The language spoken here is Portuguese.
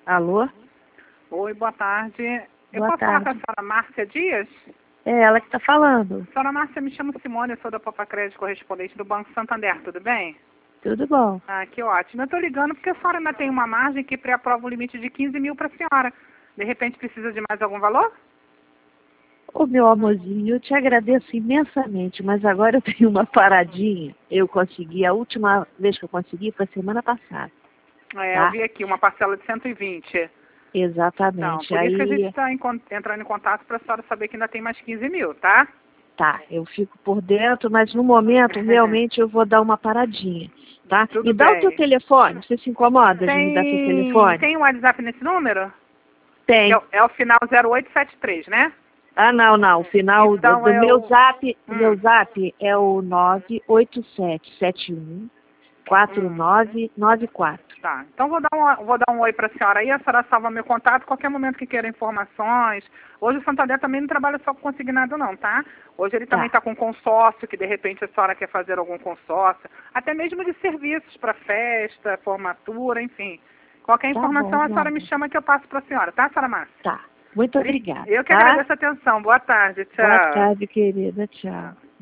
Alô? Oi, boa tarde. Eu Boa posso falar tarde. com a senhora Márcia Dias? É ela que está falando. Senhora Márcia, me chamo Simone, eu sou da Popa Crédito, correspondente do Banco Santander, tudo bem? Tudo bom? Ah, que ótimo. Eu estou ligando porque a senhora ainda tem uma margem que pré-aprova um limite de 15 mil para a senhora. De repente precisa de mais algum valor? Ô, meu amorzinho, eu te agradeço imensamente, mas agora eu tenho uma paradinha. Eu consegui, a última vez que eu consegui foi semana passada, É, eu tá? vi aqui uma parcela de 120. Então, Exatamente. por isso que a gente Aí, está entrando em contato para a senhora saber que ainda tem mais 15 mil, tá? tá, eu fico por dentro, mas no momento, realmente, eu vou dar uma paradinha, tá? Tudo Me dá o teu bem. telefone, você se incomoda de me dar seu telefone? Tem um WhatsApp nesse número? Tem. É o final 0873, né? Ah, não. O final Então do é meu o... zap, Hum, é o 98771 hum. 4994. Tá, então vou dar um oi para a senhora aí, a senhora salva meu contato, qualquer momento que queira informações. Hoje o Santander também não trabalha só com consignado não, tá? Hoje ele também Tá, está com consórcio, que de repente a senhora quer fazer algum consórcio, até mesmo de serviços para festa, formatura, enfim. Qualquer tá bom, informação a meu senhora me amor. chama que eu passo para a senhora, tá, senhora Márcia? Tá. Muito obrigada, Eu que tá? agradeço a atenção. Boa tarde, Boa tchau. tarde, querida. Tchau. Tchau.